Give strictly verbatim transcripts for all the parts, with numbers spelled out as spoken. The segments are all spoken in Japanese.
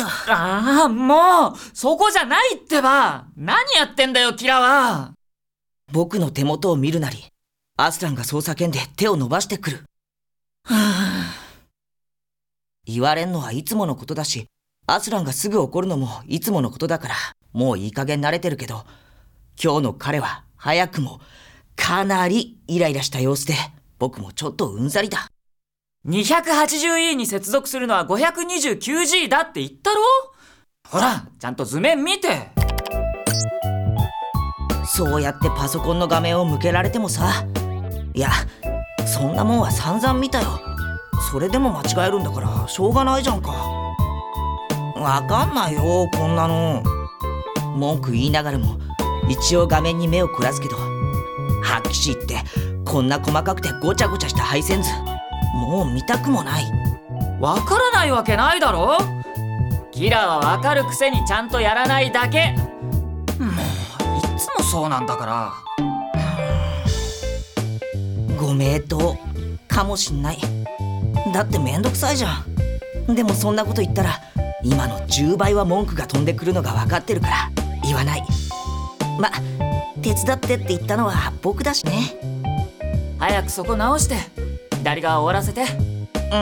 ああ、もうそこじゃないってば。何やってんだよキラは。 僕の手元を見るなり、アスランがそう叫んで手を伸ばしてくる。はあ、言われんのはいつものことだし、アスランがすぐ怒るのもいつものことだから、もういい加減慣れてるけど、今日の彼は早くもかなりイライラした様子で、僕もちょっとうんざりだ。 にひゃくはちじゅうイー に接続するのは ごひゃくにじゅうきゅうジー だって言ったろ。ほらちゃんと図面見て。 そうやってパソコンの画面を向けられてもさ、いやそんなもんは散々見たよ。それでも間違えるんだからしょうがないじゃんか。わかんないよこんなの。文句言いながらも一応画面に目を凝らすけど、はっきし言ってこんな細かくてごちゃごちゃした配線図、もう見たくもない。 わからないわけないだろ。キラはわかるくせにちゃんとやらないだけ。もういつもそうなんだから。 ご名答かもしんない。だってめんどくさいじゃん。でもそんなこと言ったら今のじゅうばいは文句が飛んでくるのが分かってるから言わない。ま、手伝ってって言ったのは僕だしね。 早くそこ直して左側終わらせて。 うん。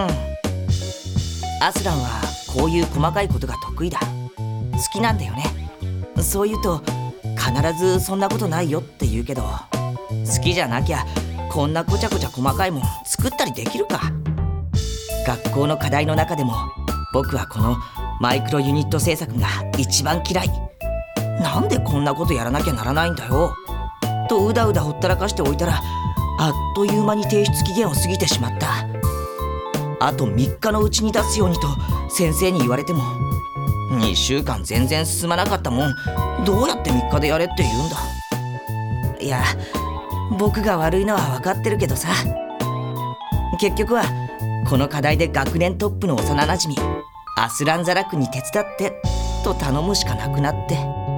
アスランはこういう細かいことが得意だ。好きなんだよね。そう言うと必ずそんなことないよって言うけど、好きじゃなきゃこんなこちゃこちゃ細かいもん作ったりできるか。学校の課題の中でも僕はこのマイクロユニット制作が一番嫌い。なんでこんなことやらなきゃならないんだよとうだうだほったらかしておいたら、あっという間に提出期限を過ぎてしまった。あとみっかのうちに出すようにと先生に言われても、にしゅうかん全然進まなかったもん、どうやってみっかでやれって言うんだ。いや僕が悪いのは分かってるけどさ、結局はこの課題で学年トップの幼なじみアスランザラ君に手伝ってと頼むしかなくなって。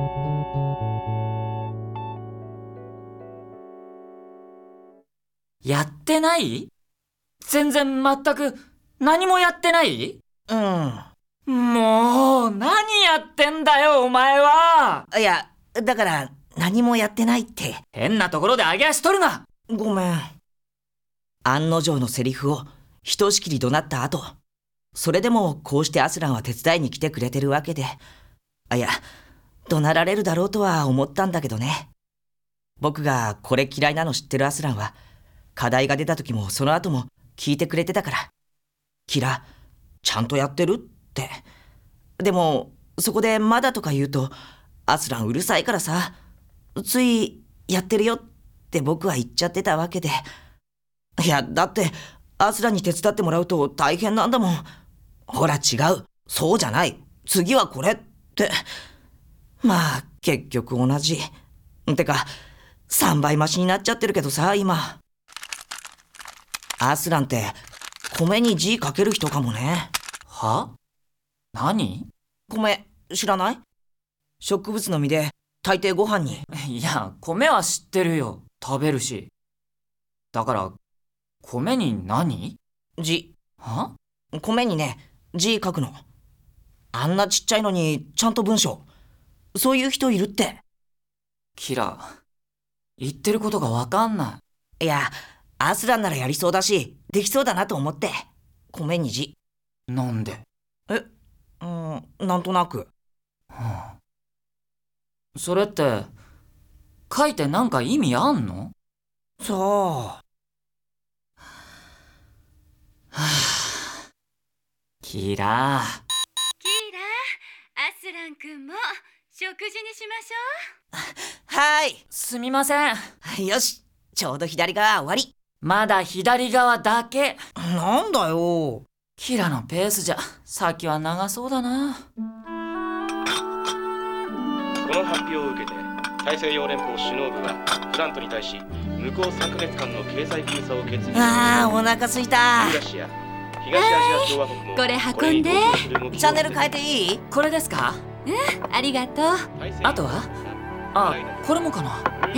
やってない？全然全く何もやってない？ うん。 もう何やってんだよお前は。 いやだから何もやってないって。 変なところで揚げ足取るな。 ごめん。案の定のセリフをひとしきり怒鳴った後、それでもこうしてアスランは手伝いに来てくれてるわけで、あいや怒鳴られるだろうとは思ったんだけどね。僕がこれ嫌いなの知ってるアスランは課題が出た時もその後も聞いてくれてたから、キラちゃんとやってるって。でもそこでまだとか言うとアスランうるさいからさ、ついやってるよって僕は言っちゃってたわけで。いやだってアスランに手伝ってもらうと大変なんだもん。ほら違う、そうじゃない、次はこれって。まあ結局同じてかさんばい増しになっちゃってるけどさ。今アスランって米に字かける人かもね。 は？何？ 米知らない？植物の実で大抵ご飯に。 いや米は知ってるよ、食べるし。だから米に何？ 字。 は？ 米にね字書くの。あんなちっちゃいのにちゃんと文章。そういう人いるって。 キラ言ってることがわかんない。 いやアスランならやりそうだしできそうだなと思って米に字。 なんで？ えうん、なんとなく。 はあ、それって書いてなんか意味あんの？ さあ。 はあ、キラキラ、アスラン君も食事にしましょう。はい、 すみません。 よし、ちょうど左側終わり。 まだ左側だけ。 なんだよ。 キラのペースじゃ先は長そうだな。 この発表を受けて大西洋連邦首脳部はフラントに対し向こうさんかげつかんの経済封鎖を決議。 あーお腹すいた。 ユーラシア、東アジア共和国もこれ運んで。 チャンネル変えていい？ これですか？ うん、ありがとう。 あとは？あ、これもかな。 え、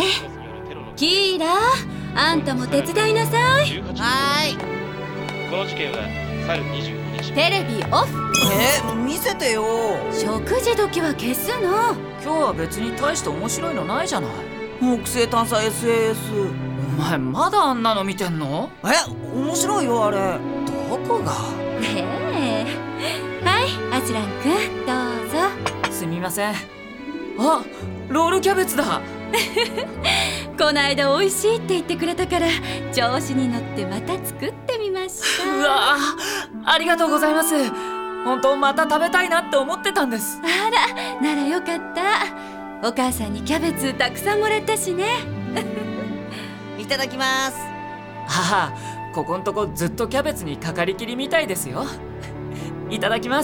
キラ、あんたも手伝いなさい。 はい。 この事件は去るにじゅうににちテレビオフ。 え見せてよ。 食事時は消すの。 今日は別に大して面白いのないじゃない。 木星探査 エスエーエス。 お前まだあんなの見てんの？ え面白いよあれ。 どこが？ ねえ。はい、アスラン君どうぞ。 すみません。あ、ロールキャベツだ。 この間美味しいって言ってくれたから調子に乗ってまた作ってみましうた。 わあ、ありがとうございます。本当また食べたいなって思ってたんです。 あら、ならよかった。お母さんにキャベツたくさんもらったしね。 いただきます。 母、ここんとこずっとキャベツにかかりきりみたいですよ。いただきます。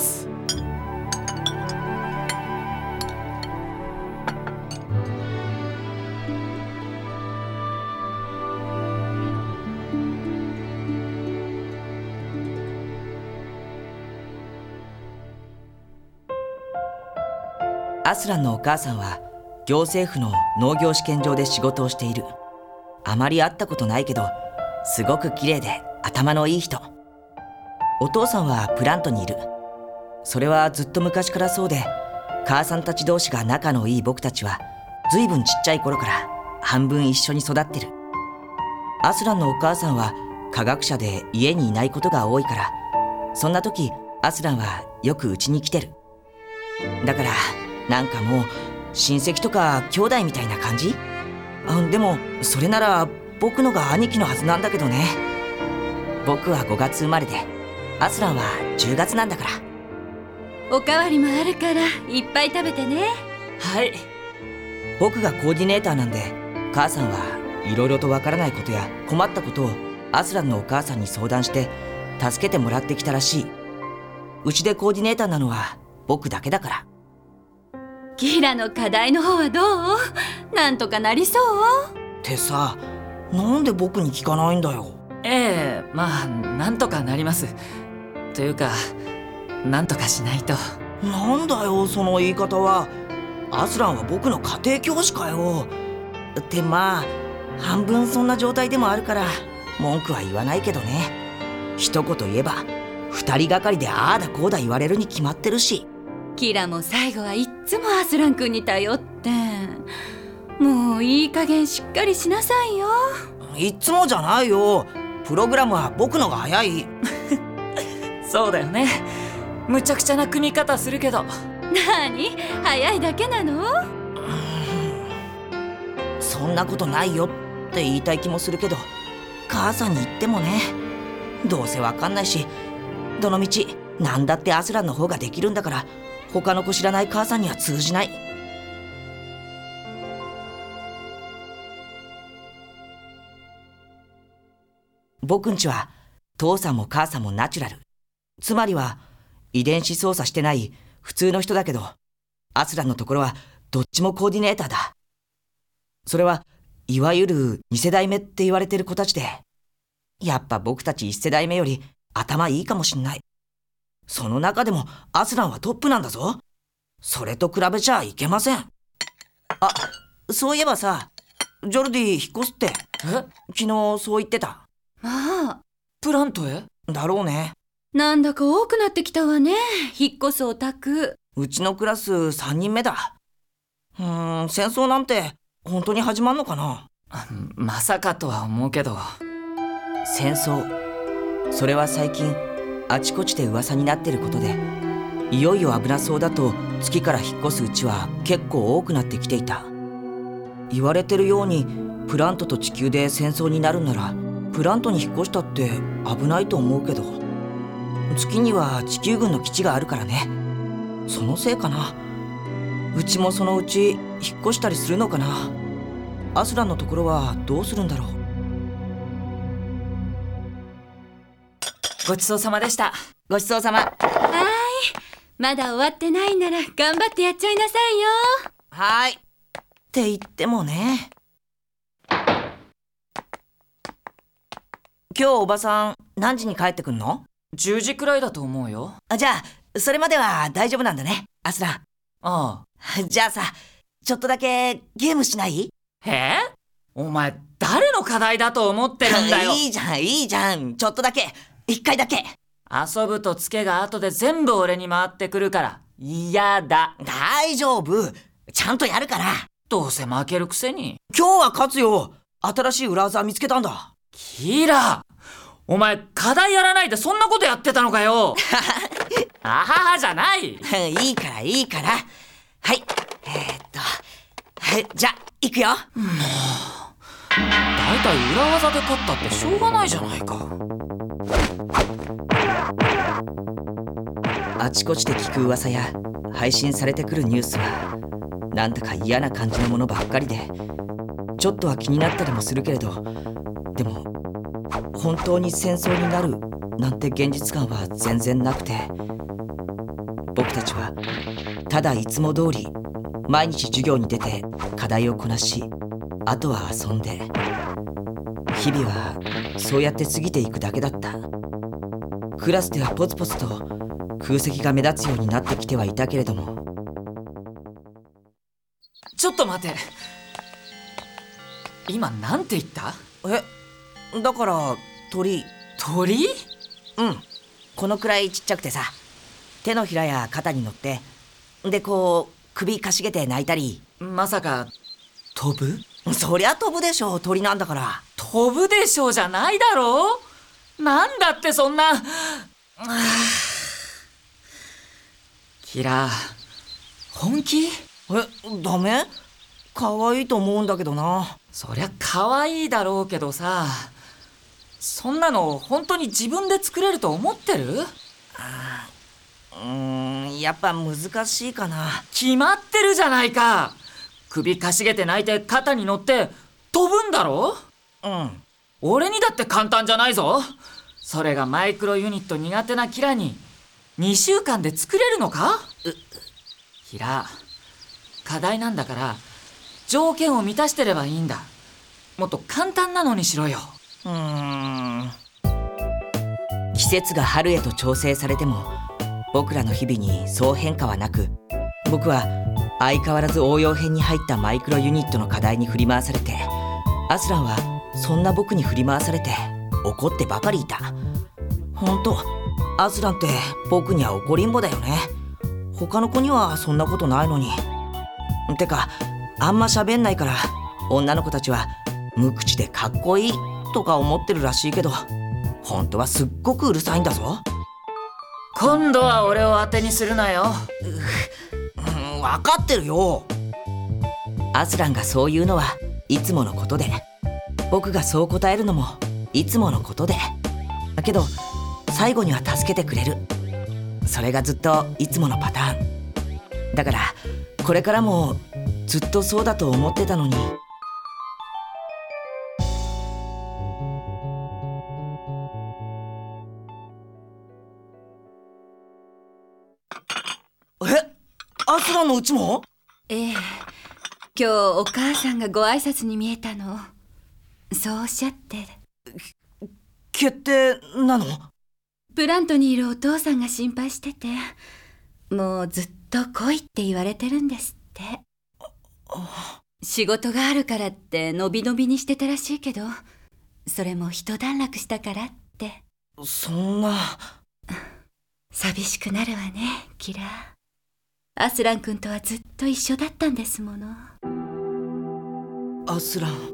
アスランのお母さんは行政府の農業試験場で仕事をしている。あまり会ったことないけどすごく綺麗で頭のいい人。お父さんはプラントにいる。それはずっと昔からそうで、母さんたち同士が仲のいい僕たちはずいぶんちっちゃい頃から半分一緒に育ってる。アスランのお母さんは科学者で家にいないことが多いから、そんな時アスランはよくうちに来てる。だからなんかもう親戚とか兄弟みたいな感じ。あでもそれなら僕のが兄貴のはずなんだけどね。僕はごがつ生まれでアスランはじゅうがつなんだから。 おかわりもあるからいっぱい食べてね。 はい。 僕がコーディネーターなんで、母さんはいろいろとわからないことや困ったことをアスランのお母さんに相談して助けてもらってきたらしい。うちでコーディネーターなのは僕だけだから。 キラの課題の方はどう？なんとかなりそう？ ってさ、なんで僕に聞かないんだよ。 ええ、まあなんとかなります。というかなんとかしないと。 なんだよその言い方は。アスランは僕の家庭教師かよ。ってまあ半分そんな状態でもあるから文句は言わないけどね。一言言えば二人がかりでああだこうだ言われるに決まってるし。 キラも最後はいっつもアスラン君に頼って。もういい加減しっかりしなさいよ。 いっつもじゃないよ。プログラムは僕のが早い。 そうだよね。むちゃくちゃな組み方するけど。 なに？早いだけなの？ そんなことないよって言いたい気もするけど、母さんに言ってもね、どうせわかんないし、どのみちなんだってアスランの方ができるんだから、他の子知らない母さんには通じない。僕んちは父さんも母さんもナチュラル。つまりは遺伝子操作してない普通の人だけど、アスランのところはどっちもコーディネーターだ。それはいわゆるに世代目って言われてる子たちで、やっぱ僕たちいち世代目より頭いいかもしんない。その中でもアスランはトップなんだぞ。それと比べちゃいけません。あ、そういえばさ、ジョルディ引っ越すって。 え？ 昨日そう言ってた。 まあ、 プラントへ？ だろうね。 なんだか多くなってきたわね。引っ越すお宅。 うちのクラスさんにんめだ。うーん、戦争なんて本当に始まんのかな。 まさかとは思うけど。 戦争、それは最近あちこちで噂になってることで、いよいよ危なそうだと月から引っ越すうちは結構多くなってきていた。言われてるようにプラントと地球で戦争になるんなら、プラントに引っ越したって危ないと思うけど、月には地球軍の基地があるからね。そのせいかな。うちもそのうち引っ越したりするのかな。アスランのところはどうするんだろう。 ごちそうさまでした。 ごちそうさま。 はーい。まだ終わってないなら頑張ってやっちゃいなさいよ。 はーい。って言ってもね。今日おばさん何時に帰ってくんの？ じゅうじくらいだと思うよ。 あ、じゃあそれまでは大丈夫なんだね、アスラン。 ああ。 じゃあさ、ちょっとだけゲームしない？ え？お前誰の課題だと思ってるんだよ。 いいじゃんいいじゃん、ちょっとだけ、一回だけ。 遊ぶとツケが後で全部俺に回ってくるから嫌だ。 大丈夫、ちゃんとやるから。 どうせ負けるくせに。 今日は勝つよ。新しい裏技見つけたんだ。 キラ、お前課題やらないでそんなことやってたのかよ。あははじゃない。 いいからいいから。はい、えー、っとはいじゃあ行くよ。 もうだいたい裏技で勝ったってしょうがないじゃないか。 あちこちで聞く噂や配信されてくるニュースはなんだか嫌な感じのものばっかりで、ちょっとは気になったりもするけれど、でも本当に戦争になるなんて現実感は全然なくて、僕たちはただいつも通り毎日授業に出て課題をこなし、あとは遊んで、日々はそうやって過ぎていくだけだった。クラスではポツポツと空席が目立つようになってきてはいたけれども。 ちょっと待て、今なんて言った？ え、だから鳥。 鳥？ うん、このくらいちっちゃくてさ、手のひらや肩に乗って、でこう首かしげて泣いたり。 まさか飛ぶ？ そりゃ飛ぶでしょ、鳥なんだから。 飛ぶでしょうじゃないだろう。なんだってそんな。キラ、本気？ え、ダメ？可愛いと思うんだけどな。 そりゃ可愛いだろうけどさ、そんなの本当に自分で作れると思ってる？ うーん、やっぱ難しいかな。 決まってるじゃないか。首かしげて泣いて肩に乗って飛ぶんだろ？ うん。 俺にだって簡単じゃないぞ。それがマイクロユニット苦手なキラににしゅうかんで作れるのか？キラ、課題なんだから条件を満たしてればいいんだ。もっと簡単なのにしろよ。 うーん。季節が春へと調整されても僕らの日々にそう変化はなく、僕は相変わらず応用編に入ったマイクロユニットの課題に振り回されて、アスランはそんな僕に振り回されて怒ってばかりいた。ほんとアスランって僕には怒りんぼだよね。他の子にはそんなことないのに。てかあんま喋んないから女の子たちは無口でかっこいいとか思ってるらしいけど、本当はすっごくうるさいんだぞ。 今度は俺を当てにするなよ。 うん、分かってるよ。アスランがそう言うのはいつものことで、僕がそう答えるのもいつものことで、だけど最後には助けてくれる。それがずっといつものパターンだから、これからもずっとそうだと思ってたのに。え、アスランのうちも？ ええ、今日お母さんがご挨拶に見えたの。そうおっしゃって。 決定なの？ プラントにいるお父さんが心配してて、もうずっと来いって言われてるんですって。仕事があるからってのびのびにしてたらしいけど、それも一段落したからって。 そんな。 寂しくなるわね、キラ。アスラン君とはずっと一緒だったんですもの。 アスラン。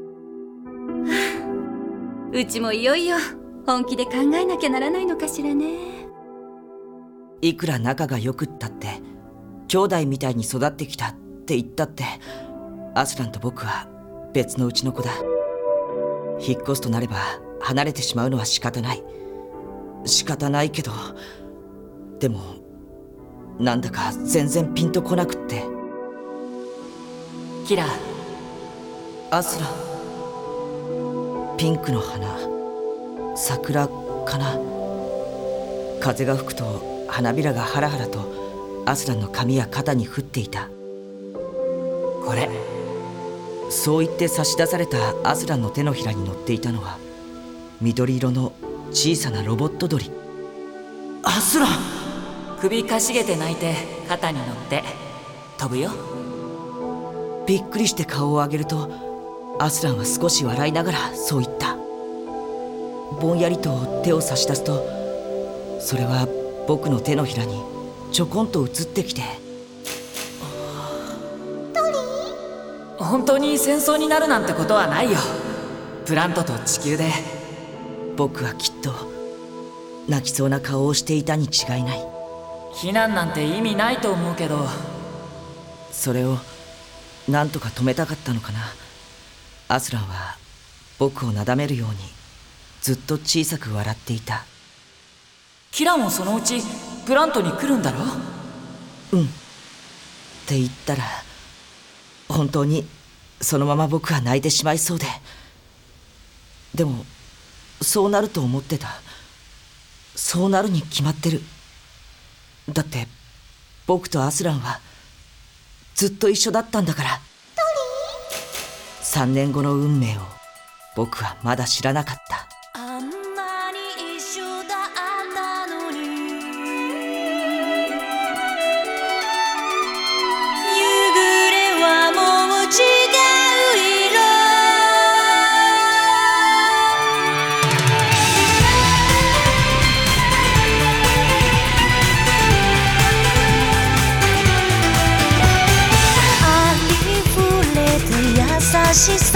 うちもいよいよ本気で考えなきゃならないのかしらね。 いくら仲が良くったって兄弟みたいに育ってきたって言ったって、アスランと僕は別のうちの子だ。引っ越すとなれば離れてしまうのは仕方ない仕方ないけど、でもなんだか全然ピンとこなくって。 キラ、 アスラン。ピンクの花、桜かな。風が吹くと花びらがハラハラとアスランの髪や肩に降っていた。 これ。 そう言って差し出されたアスランの手のひらに乗っていたのは緑色の小さなロボット鳥。アスラン。 首かしげて泣いて肩に乗って飛ぶよ。 びっくりして顔を上げるとアスランは少し笑いながらそう言った。ぼんやりと手を差し出すとそれは僕の手のひらにちょこんと映ってきて、 本当に戦争になるなんてことはないよ。プラントと地球で。 僕はきっと泣きそうな顔をしていたに違いない。 避難なんて意味ないと思うけど。 それをなんとか止めたかったのかな。アスランは僕をなだめるようにずっと小さく笑っていた。 キラもそのうちプラントに来るんだろ？ うんって言ったら本当にそのまま僕は泣いてしまいそうで。でもそうなると思ってた。そうなるに決まってる。だって僕とアスランはずっと一緒だったんだから。さんねんごの運命を僕はまだ知らなかった。 あんなに一緒だったのに、夕暮れはもう違う色。ありふれた優しさ